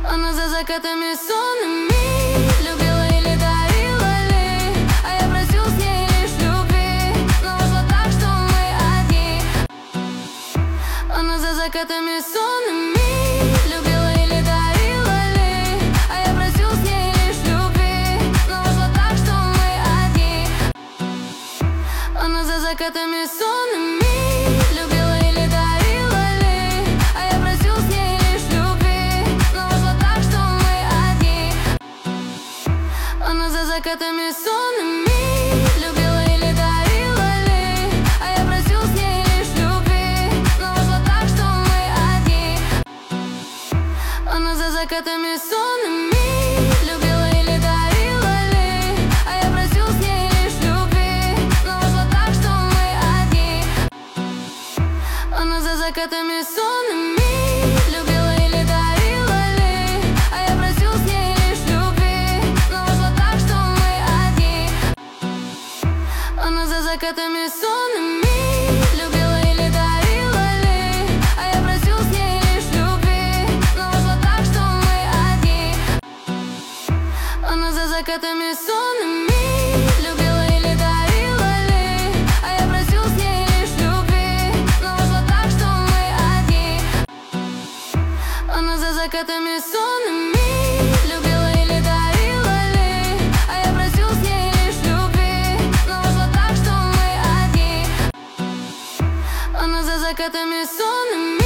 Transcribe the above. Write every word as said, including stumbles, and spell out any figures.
Она за закатами сонными любила или дарила ли, а я просил с ней лишь любви, но вышло так, что мы одни. Она за закатами сонными любила или дарила ли, а я просил с ней лишь любви, но вышло так, что мы одни. Она за закатами сонными любила или дарила ли, а я просил с ней лишь любви, но вышло так, что мы одни. Она за закатами сонными любила или дарила ли, а я просил с ней лишь любви, но вышло так, что мы одни. Она за закатами сонными любила или дарила ли, а я просил с ней лишь любви, но вышло так, что мы одни. Она за закатами сонными любила или дарила ли, а я просил с ней лишь любви, но вышло так, что мы одни. Она за закатами сонными любила или дарила ли, а я просил с ней лишь любви, но вышло так, что мы одни. Она за закатами сонными любила или дарила ли, а я просил с ней лишь любви, но вышло так, что мы одни. Она за закатами сонными любила или дарила ли, а я просил с ней лишь любви, но вышло так, что мы одни. Она за закатами сонными